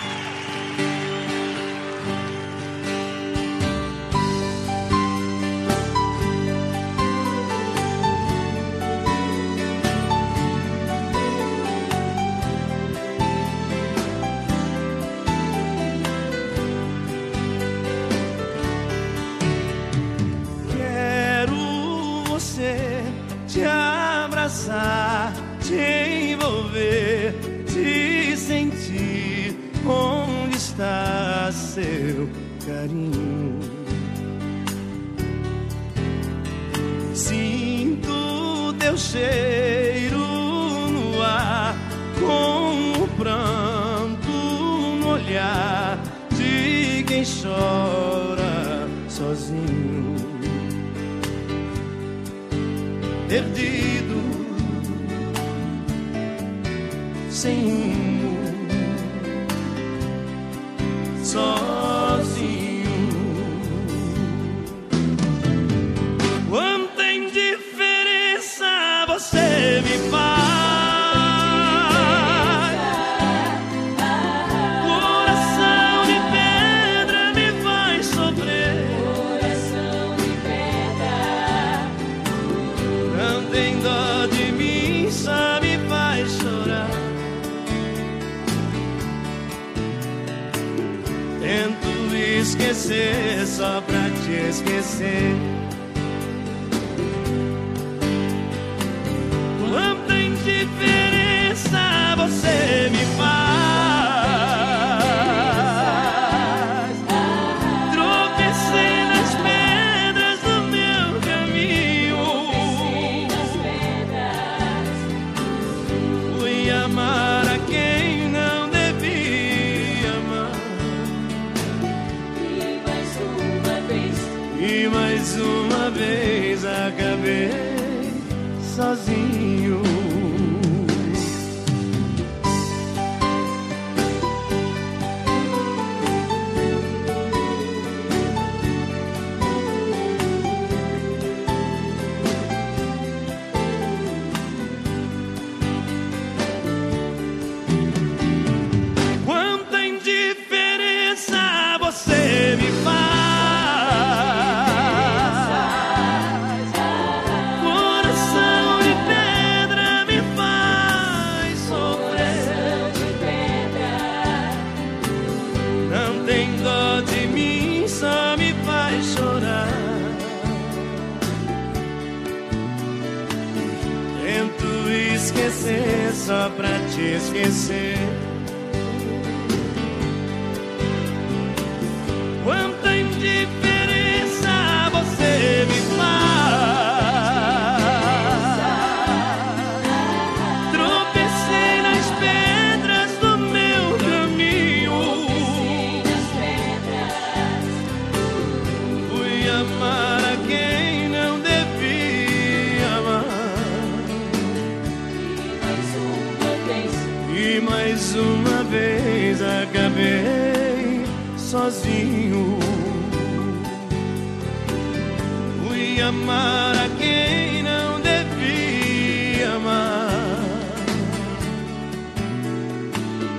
Te abraçar, te envolver, te sentir. Onde está seu carinho? Sinto teu cheiro no ar, com o pranto no olhar de quem chora sozinho. Perdido, sem rumo, sozinho. Quanta indiferença você me faz. Coração de pedra me faz sofrer. Coração de pedra. Não tem dó de mim, só me faz chorar. Tento esquecer só pra te esquecer. Quanta indiferença você me faz. Tropecei nas pedras do meu caminho. Fui amar a quem não devia amar. E mais uma vez acabei sozinho. Quanta indiferença você me faz. Tem dó de mim, só me faz chorar. Tento esquecer só pra te esquecer. Quanta indiferença você me faz. Tropecei nas pedras do meu caminho. Amar a quem não devia amar. E mais uma vez acabei sozinho. Fui amar a quem não devia amar.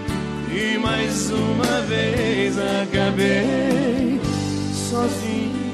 E mais uma vez acabei sozinho.